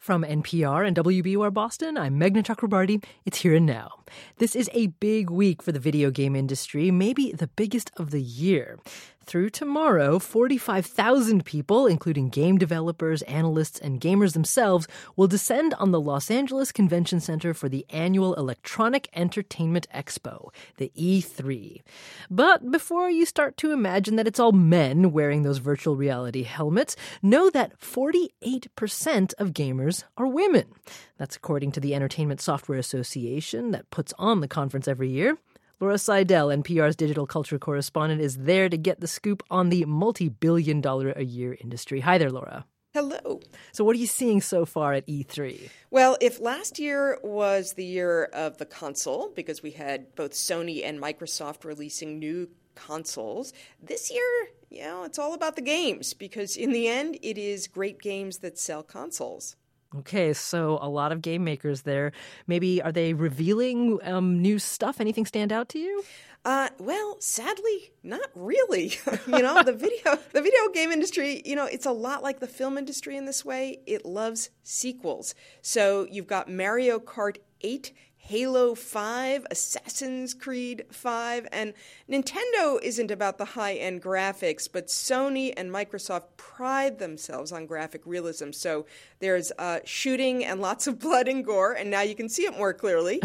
From NPR and WBUR Boston, I'm Meghna Chakrabarti. It's Here and Now. This is a big week for the video game industry, maybe the biggest of the year. Through tomorrow, 45,000 people, including game developers, analysts, and gamers themselves, will descend on the Los Angeles Convention Center for the annual Electronic Entertainment Expo, the E3. But before you start to imagine that it's all men wearing those virtual reality helmets, know that 48% of gamers are women. That's according to the Entertainment Software Association that puts on the conference every year. Laura Seidel, NPR's digital culture correspondent, is there to get the scoop on the multi-billion-dollar-a-year industry. Hi there, Laura. Hello. So what are you seeing so far at E3? Well, if last year was the year of the console, because we had both Sony and Microsoft releasing new consoles, this year, it's all about the games, because in the end, it is great games that sell consoles. Okay, so a lot of game makers there. Maybe are they revealing new stuff? Anything stand out to you? Well, sadly, not really. The video game industry, it's a lot like the film industry in this way. It loves sequels. So you've got Mario Kart 8, Halo 5, Assassin's Creed 5, and Nintendo isn't about the high-end graphics, but Sony and Microsoft pride themselves on graphic realism. So there's shooting and lots of blood and gore, and now you can see it more clearly.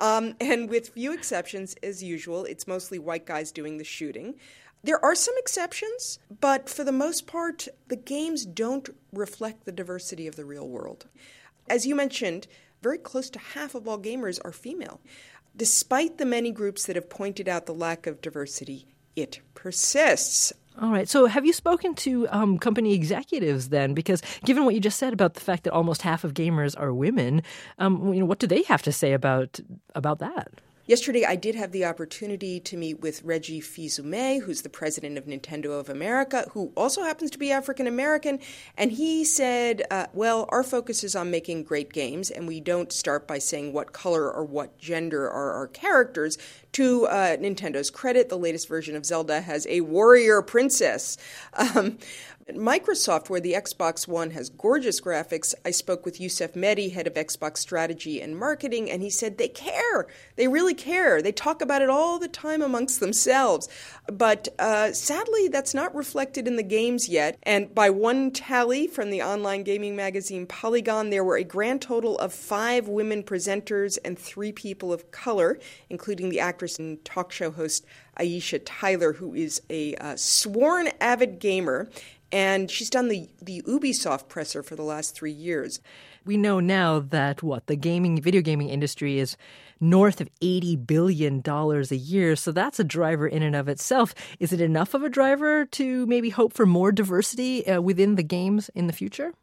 And with few exceptions, as usual, it's mostly white guys doing the shooting. There are some exceptions, but for the most part, the games don't reflect the diversity of the real world. As you mentioned, very close to half of all gamers are female. Despite the many groups that have pointed out the lack of diversity, it persists. All right. So have you spoken to company executives then? Because given what you just said about the fact that almost half of gamers are women, what do they have to say about that? Yesterday, I did have the opportunity to meet with Reggie Fils-Aimé, who's the president of Nintendo of America, who also happens to be African-American. And he said, our focus is on making great games, and we don't start by saying what color or what gender are our characters. To Nintendo's credit, the latest version of Zelda has a warrior princess. Microsoft, where the Xbox One has gorgeous graphics, I spoke with Youssef Mehdi, head of Xbox strategy and marketing, and he said they care. They really care. They talk about it all the time amongst themselves. But sadly, that's not reflected in the games yet. And by one tally from the online gaming magazine Polygon, there were a grand total of 5 women presenters and 3 people of color, including the actress and talk show host Aisha Tyler, who is a sworn avid gamer. And she's done the Ubisoft presser for the last 3 years. We know now that, the video gaming industry is north of $80 billion a year. So that's a driver in and of itself. Is it enough of a driver to maybe hope for more diversity within the games in the future?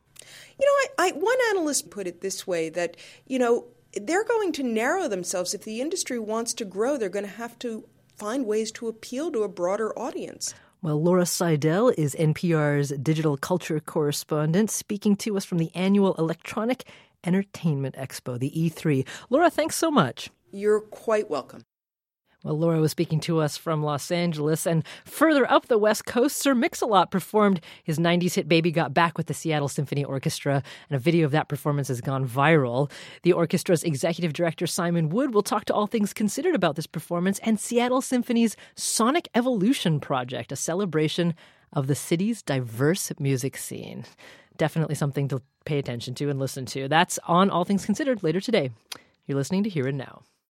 One analyst put it this way, that, they're going to narrow themselves. If the industry wants to grow, they're going to have to find ways to appeal to a broader audience. Well, Laura Seidel is NPR's digital culture correspondent, speaking to us from the annual Electronic Entertainment Expo, the E3. Laura, thanks so much. You're quite welcome. Well, Laura was speaking to us from Los Angeles, and further up the West Coast, Sir Mix-a-Lot performed his 90s hit Baby Got Back with the Seattle Symphony Orchestra, and a video of that performance has gone viral. The orchestra's executive director, Simon Wood, will talk to All Things Considered about this performance and Seattle Symphony's Sonic Evolution project, a celebration of the city's diverse music scene. Definitely something to pay attention to and listen to. That's on All Things Considered later today. You're listening to Here and Now.